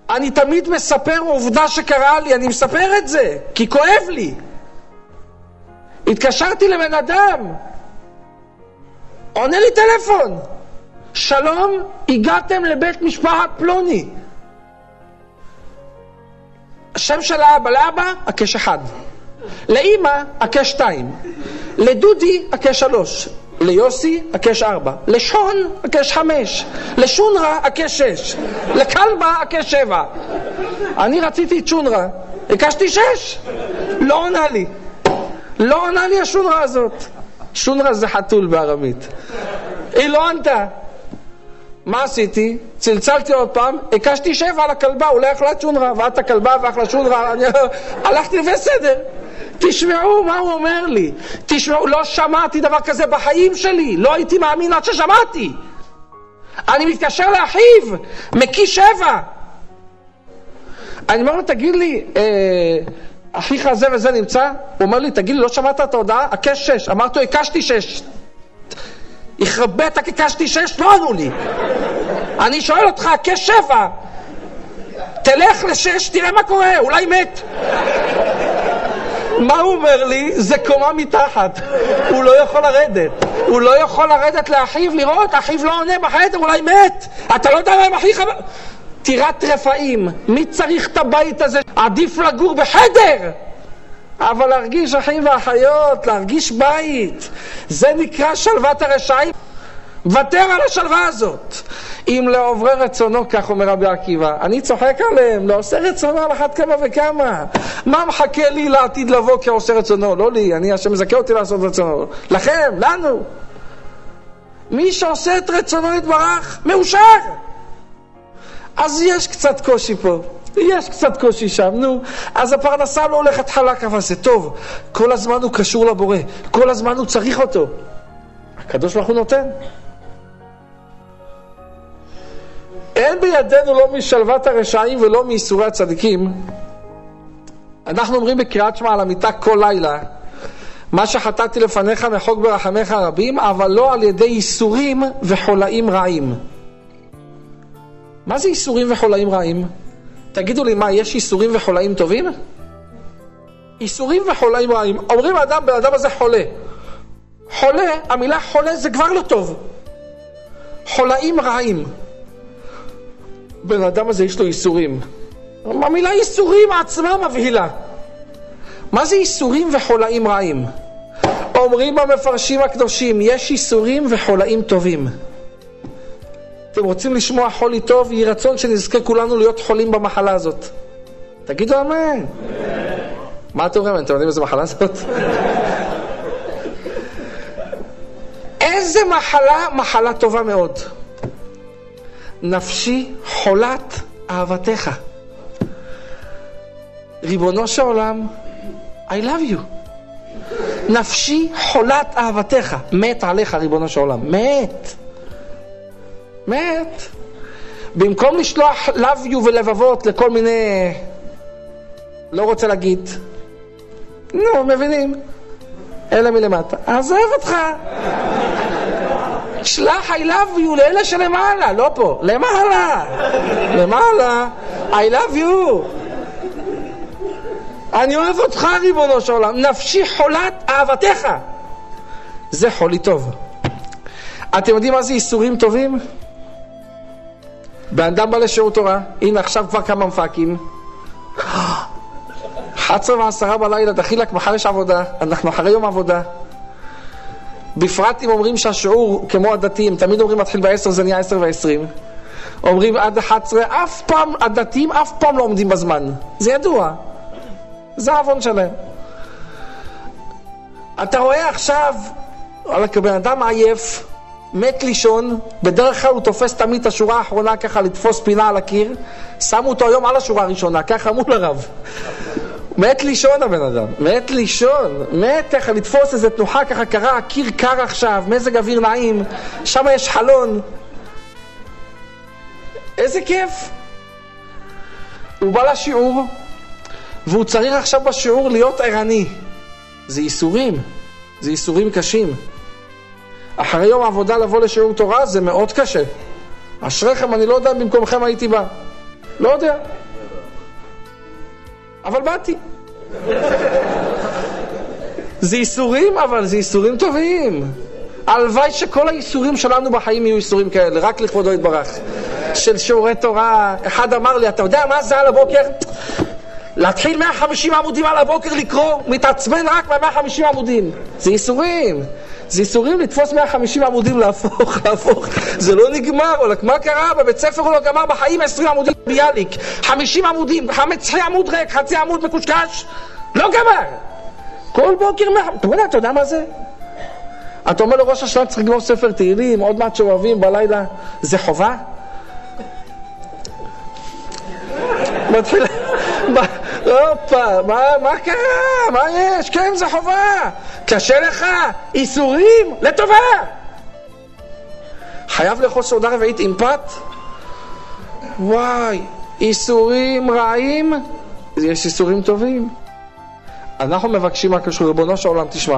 אני תמיד מספר עובדה שקרה לי, אני מספר את זה, כי כואב לי. התקשרתי לבן אדם, עונה לי טלפון, שלום, הגעתם לבית משפחת פלוני. השם של האבא, לאבא, הקש 1. לאמא, הקש 2. לדודי, הקש 3. ליוסי, הקש 4. לשון, הקש 5. לשונרה, הקש 6. לקלבה, הקש 7. אני רציתי את שונרה, הקשתי 6. לא עונה לי. לא עונה לי השונרה הזאת. שונרה זה חתול בארמית. היא לא ענתה. מה עשיתי? צלצלתי עוד פעם, הקשתי 7 על הכלבה, הוא לא יכלה את שונרה, ואת הכלבה ואחלה שונרה, הלכתי בסדר. תשמעו מה הוא אומר לי. תשמעו, לא שמעתי דבר כזה בחיים שלי, לא הייתי מאמין עד ששמעתי. אני מתקשר לאחיו, מקיש 7. אני אומר לו, תגיד לי, אחיך הזה וזה נמצא? הוא אומר לי, תגיד לי, לא שמעת את ההודעה? הקש 6. אמרתי לו, הקשתי 6. יחרבטק, הקשתי 6, לא ענו לי. אני שואל אותך, הקש 7. תלך ל6, תראה מה קורה, אולי מת. מה הוא אומר לי? זה קומה מתחת. הוא לא יכול לרדת. הוא לא יכול לרדת לאחיו לראות, אחיו לא עונה בחדר, אולי מת. אתה לא יודע מה אחיך... טירת רפאים, מי צריך את הבית הזה? עדיף לגור בחדר. אבל להרגיש אחים ואחיות, להרגיש בית, זה נקרא שלוות הרשעים. ותר על השלווה הזאת. אם לעוברי רצונו, כך אומר רבי עקיבא, אני צוחק עליהם, לא עושה רצונו על אחת כמה וכמה. מה מחכה לי לעתיד לבוא כעושה רצונו? לא לי, אני השם מזכה אותי לעשות רצונו. לכם, לנו. מי שעושה את רצונו יתברך, מאושר. אז יש קצת קושי פה, יש קצת קושי שם, נו. אז הפרנסה לא הולכת חלק, אבל זה טוב. כל הזמן הוא קשור לבורא, כל הזמן הוא צריך אותו. הקדוש ברוך הוא נותן. אין בידינו לא משלוות הרשעים ולא מייסורי הצדיקים. אנחנו אומרים בקריאת שמע על המיטה כל לילה, מה שחטאתי לפניך מחוק ברחמך הרבים, אבל לא על ידי ייסורים וחולאים רעים. מה זה ייסורים וחולאים רעים? תגידו לי, מה, יש ייסורים וחולאים טובים? ייסורים וחולאים רעים. אומרים בן אדם הזה חולה. חולה, המילה חולה זה כבר לא טוב. חולאים רעים. בן אדם הזה יש לו ייסורים. המילה ייסורים עצמה מבהילה. מה זה ייסורים וחולאים רעים? אומרים המפרשים הקדושים, יש ייסורים וחולאים טובים. אתם רוצים לשמוע חולי טוב? יהי רצון שנזכה כולנו להיות חולים במחלה הזאת. תגידו אמן. מה אתם אומרים? אתם יודעים איזה מחלה זאת? איזה מחלה? מחלה טובה מאוד. נפשי חולת אהבתך. ריבונו של עולם, I love you. נפשי חולת אהבתך. מת עליך ריבונו של עולם. מת. במקום לשלוח love you ולבבות לכל מיני, לא רוצה להגיד, נו, מבינים? אלה מלמטה. עזב אותך. שלח I love you לאלה שלמעלה, לא פה, למעלה. I love you. אני אוהב אותך ריבונו של עולם. נפשי חולת אהבתך. זה חולי טוב. אתם יודעים מה זה ייסורים טובים? באדם בא לשיעור תורה, הנה עכשיו כבר כמה מפקים, 11:10 בלילה, דחילק, מחר יש עבודה, אנחנו אחרי יום עבודה. בפרט אם אומרים שהשיעור כמו הדתיים, תמיד אומרים מתחיל ב10, זה נהיה 10:20. אומרים עד 11, אף פעם, הדתיים אף פעם לא עומדים בזמן. זה ידוע. זה העוון שלהם. אתה רואה עכשיו, בן אדם עייף, מת לישון, בדרך כלל הוא תופס תמיד את השורה האחרונה ככה לתפוס פינה על הקיר, שמו אותו היום על השורה הראשונה, ככה מול הרב. מת לישון הבן אדם, מת לישון, מת ככה לתפוס איזה תנוחה ככה קרה, הקיר קר עכשיו, מזג אוויר נעים, שם יש חלון. איזה כיף. הוא בא לשיעור, והוא צריך עכשיו בשיעור להיות ערני. זה ייסורים, זה ייסורים קשים. אחרי יום העבודה לבוא לשיעור תורה זה מאוד קשה. אשריכם, אני לא יודע במקומכם הייתי בא. לא יודע. אבל באתי. זה איסורים, אבל זה איסורים טובים. הלוואי שכל האיסורים שלנו בחיים יהיו איסורים כאלה, רק לכבודו יתברך. של שיעורי תורה. אחד אמר לי, אתה יודע מה זה על הבוקר? להתחיל 150 עמודים על הבוקר לקרוא, מתעצבן רק ב-150 עמודים. זה איסורים. זה איסורים לתפוס 150 עמודים להפוך. זה לא נגמר. מה קרה? בבית ספר הוא לא גמר בחיים 20 עמודים ביאליק. 50 עמודים, חצי עמוד ריק, חצי עמוד מקושקש. לא גמר. כל בוקר אתה יודע מה זה? אתה אומר לראש השנה צריך לגמור ספר תהילים, עוד מעט שאוהבים בלילה. זה חובה? מתחיל... מה קרה? מה יש? כן, זה חובה. קשה לך? איסורים? לטובה. חייב לאכול סעודה רביעית עם פת? וואי, איסורים רעים? יש איסורים טובים. אנחנו מבקשים מהקדוש ריבונו של עולם, תשמע.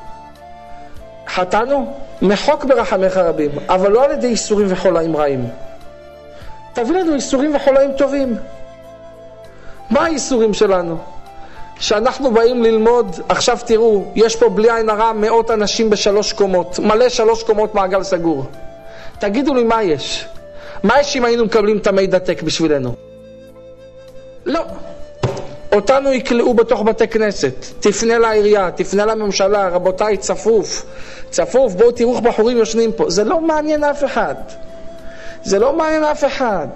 חטאנו, מחוק ברחמך רבים, אבל לא על ידי איסורים וחולאים רעים. תביא לנו איסורים וחולאים טובים. מה האיסורים שלנו? שאנחנו באים ללמוד, עכשיו תראו, יש פה בלי עין הרע מאות אנשים בשלוש קומות, מלא 3 קומות מעגל סגור. תגידו לי מה יש? מה יש אם היינו מקבלים את המידע טק בשבילנו? לא. אותנו יקלעו בתוך בתי כנסת, תפנה לעירייה, תפנה לממשלה, רבותיי, צפוף, בואו תראו בחורים יושנים פה. זה לא מעניין אף אחד. זה לא מעניין אף אחד.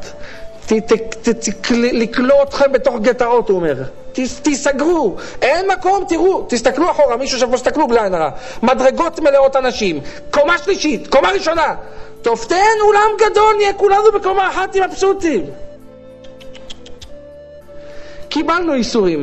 לקלוא אתכם בתוך גטאות, הוא אומר. תיסגרו, אין מקום, תראו, תסתכלו אחורה, מישהו שפה תסתכלו בלי עין הרע. מדרגות מלאות אנשים, קומה שלישית, קומה ראשונה. טוב, תן אולם גדול, נהיה כולנו בקומה אחת עם מבסוטים. קיבלנו איסורים.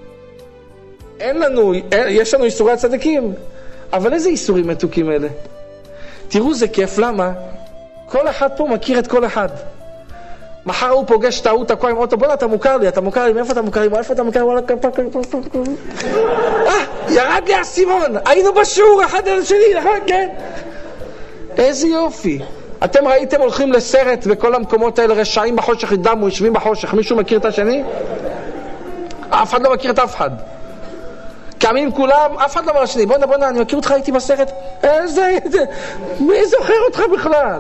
יש לנו איסורי הצדיקים, אבל איזה איסורים מתוקים אלה? תראו, זה כיף, למה? כל אחד פה מכיר את כל אחד. מחר הוא פוגש את ההוא, תקוע עם אוטו, בוא, אתה מוכר לי, מאיפה אתה מוכר לי? ירד לי הסימון, היינו בשיעור אחד על השני, נכון? כן. איזה יופי. אתם ראיתם הולכים לסרט בכל המקומות האלה, רשעים בחושך ידמו, יושבים בחושך, מישהו מכיר את השני? אף אחד לא מכיר את אף אחד. קמים כולם, אף אחד לא אומר לשני, בוא, אני מכיר אותך, הייתי בסרט, מי זוכר אותך בכלל?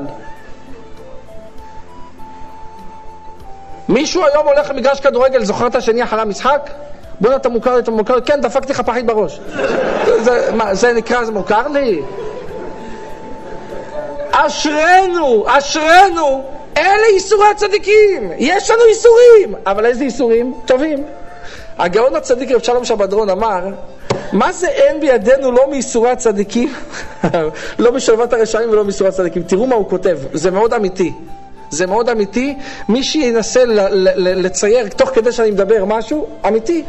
מישהו היום הולך למגרש כדורגל, זוכר את השני אחרי המשחק? בוא, אתה מוכר לי, כן, דפקתי לך פחית בראש. זה נקרא, זה מוכר לי? אשרנו, אלה איסורי הצדיקים. יש לנו איסורים, אבל איזה איסורים? טובים. הגאון הצדיק רב שלום שבדרון אמר, מה זה אין בידינו לא מאיסורי הצדיקים, לא משלוות הרשעים ולא מאיסורי הצדיקים. תראו מה הוא כותב, זה מאוד אמיתי. מי שינסה לצייר תוך כדי שאני מדבר משהו אמיתי.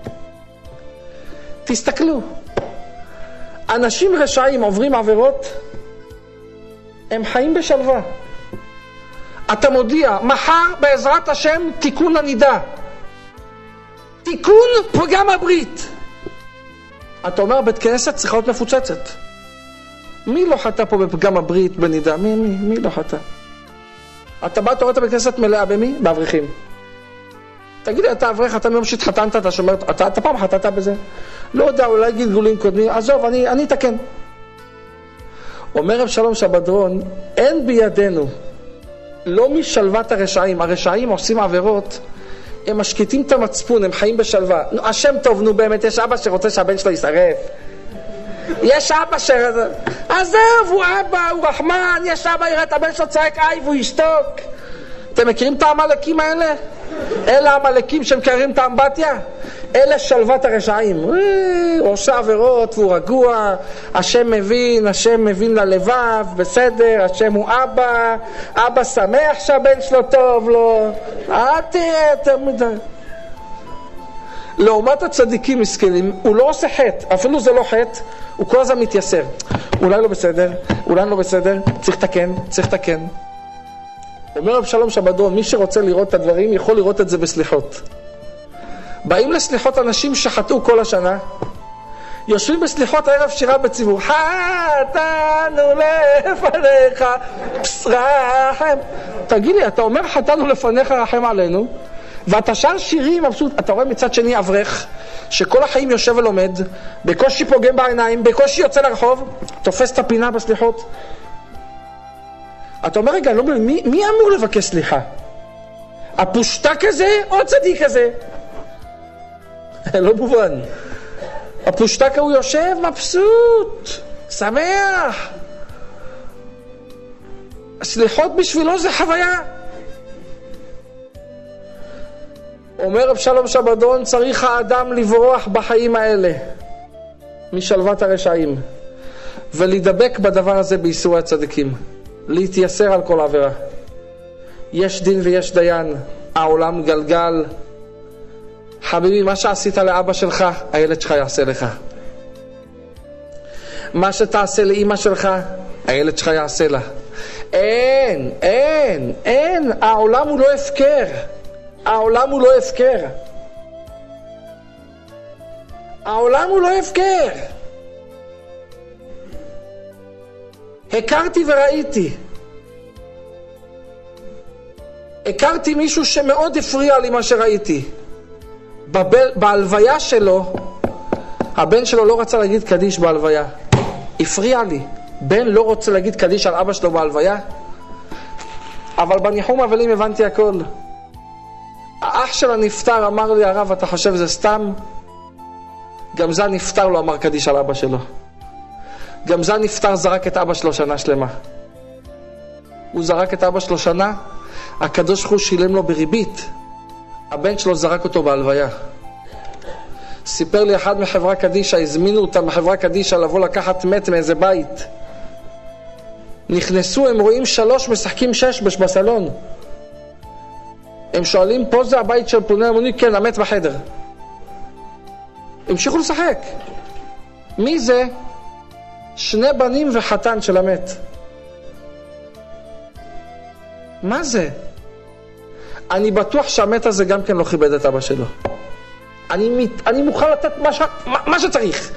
תסתכלו, אנשים רשעים עוברים עבירות, הם חיים בשלווה. אתה מודיע, מחר בעזרת השם תיקון הנידה, תיקון פגם הברית. אתה אומר, בית כנסת צריכה להיות מפוצצת. מי לא חטא פה בפגם הברית בנידה? מי לא חטא? אתה בא, אתה רואה את בית כנסת מלאה במי? באברכים. תגיד לי, אתה אברך, אתה מיום שהתחתנת, אתה שומר, אתה פעם חטאת בזה? לא יודע, אולי גלגולים קודמים, עזוב, אני אתקן. אומר רב שלום שבדרון, אין בידינו, לא משלוות הרשעים עושים עבירות, הם משקיטים את המצפון, הם חיים בשלווה. השם טוב, נו באמת, יש אבא שרוצה שהבן שלו ישרף. יש אבא עזוב, הוא אבא, הוא רחמן, יש אבא יראה את הבן שלו צועק איי והוא ישתוק. אתם מכירים את העמלקים האלה? אלה העמלקים שמקררים את האמבטיה? אלה שלוות הרשעים. הוא עושה עבירות והוא רגוע, השם מבין ללבב, בסדר, השם הוא אבא שמח שהבן שלו טוב לו. תראה, יותר מדי. לעומת הצדיקים מסכנים, הוא לא עושה חטא, אפילו זה לא חטא, הוא כל הזמן מתייסר. אולי לא בסדר, צריך לתקן. אומר רב שלום שבדרון, מי שרוצה לראות את הדברים יכול לראות את זה בסליחות. באים לסליחות אנשים שחטאו כל השנה, יושבים בסליחות הערב שירה בציבור, חטאנו לפניך רחם. תגיד לי, אתה אומר חטאנו לפניך רחם עלינו, ואתה שר שירים מבסוט. אתה רואה מצד שני אברך שכל החיים יושב ולומד, בקושי פוגם בעיניים, בקושי יוצא לרחוב, תופס את הפינה בסליחות. אתה אומר, רגע, לא, מי אמור לבקש סליחה? הפושטק הזה או הצדיק הזה? לא מובן. הפושטק הוא יושב מבסוט, שמח. הסליחות בשבילו זה חוויה. אומר רב שלום שבדון, צריך האדם לברוח בחיים האלה משלוות הרשעים ולהידבק בדבר הזה באיסורי הצדיקים, להתייסר על כל עבירה. יש דין ויש דיין, העולם גלגל. חביבי, מה שעשית לאבא שלך, הילד שלך יעשה לך. מה שתעשה לאמא שלך, הילד שלך יעשה לה. אין, העולם הוא לא הפקר. העולם הוא לא הפקר. העולם הוא לא הפקר. הכרתי וראיתי. הכרתי מישהו שמאוד הפריע לי מה שראיתי. בהלוויה שלו, הבן שלו לא רצה להגיד קדיש בהלוויה. הפריע לי. בן לא רוצה להגיד קדיש על אבא שלו בהלוויה. אבל בניחום אבלים הבנתי הכל. האח של הנפטר אמר לי, הרב, אתה חושב זה סתם? גם זה הנפטר לא אמר קדיש על אבא שלו. גם זה הנפטר זרק את אבא שלו שנה שלמה. הוא זרק את אבא שלו שנה, הקדוש ברוך הוא שילם לו בריבית. הבן שלו זרק אותו בהלוויה. סיפר לי אחד מחברה קדישה, הזמינו אותם מחברה קדישה לבוא לקחת מת מאיזה בית. נכנסו, הם רואים 3 משחקים 6 בסלון. הם שואלים, פה זה הבית של פלוני אלמוני? כן, המת בחדר. המשיכו לשחק. מי זה? 2 בנים וחתן של המת. מה זה? אני בטוח שהמת הזה גם כן לא כיבד את אבא שלו. אני מוכן לתת מה שצריך.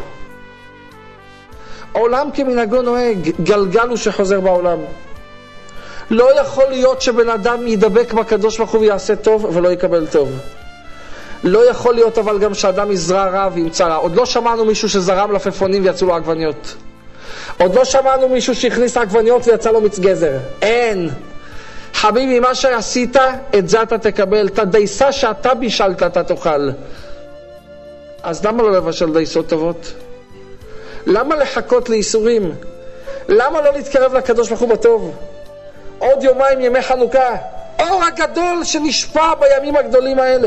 עולם כמנהגו נוהג, גלגל הוא שחוזר בעולם. לא יכול להיות שבן אדם ידבק בקדוש ברוך הוא ויעשה טוב ולא יקבל טוב. לא יכול להיות אבל גם שאדם יזרע רע וימצא רע. עוד לא שמענו מישהו שזרם לפפונים ויצאו לו עגבניות. עוד לא שמענו מישהו שהכניס עגבניות ויצא לו מיץ גזר. אין. חביבי, מה שעשית, את זה אתה תקבל. את הדייסה שאתה בישלת, אתה תאכל. אז למה לא לבשל דייסות טובות? למה לחכות לאיסורים? למה לא להתקרב לקדוש ברוך הוא בטוב? עוד יומיים ימי חנוכה, אור הגדול שנשפע בימים הגדולים האלה.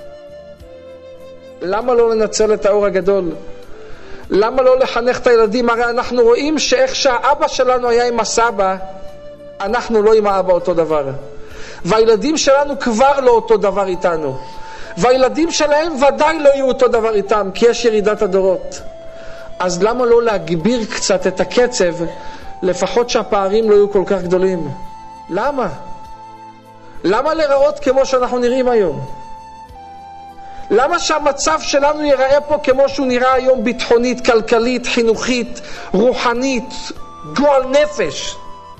למה לא לנצל את האור הגדול? למה לא לחנך את הילדים? הרי אנחנו רואים שאיך שהאבא שלנו היה עם הסבא, אנחנו לא עם האבא אותו דבר. והילדים שלנו כבר לא אותו דבר איתנו. והילדים שלהם ודאי לא יהיו אותו דבר איתם, כי יש ירידת הדורות. אז למה לא להגביר קצת את הקצב, לפחות שהפערים לא יהיו כל כך גדולים? למה? למה לראות כמו שאנחנו נראים היום? למה שהמצב שלנו ייראה פה כמו שהוא נראה היום, ביטחונית, כלכלית, חינוכית, רוחנית, גועל נפש?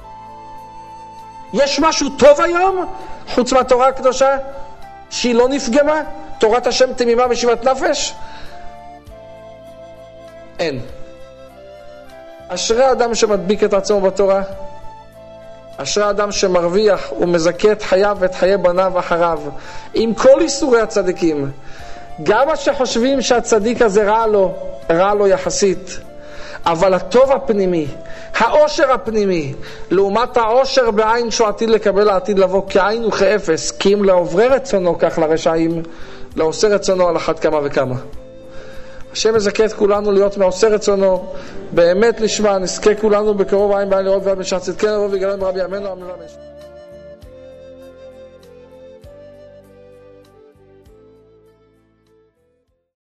יש משהו טוב היום, חוץ מהתורה הקדושה, שהיא לא נפגמה? תורת השם תמימה ושיבת נפש? אין. אשרי האדם שמדביק את עצמו בתורה, אשרי האדם שמרוויח ומזכה את חייו ואת חיי בניו אחריו, עם כל איסורי הצדיקים. גם מה שחושבים שהצדיק הזה רע לו יחסית, אבל הטוב הפנימי, העושר הפנימי, לעומת העושר בעין שהוא עתיד לקבל לעתיד לבוא, כעין וכאפס, כי אם לעוברי רצונו כך לרשעים, לעושה רצונו על אחת כמה וכמה. השם מזכה את כולנו להיות מעושה רצונו, באמת לשמה, נזכה כולנו בקרוב עין בעין לראות ועד משעת צדקנו ויגאלנו ברבי ימינו אמן ואמן.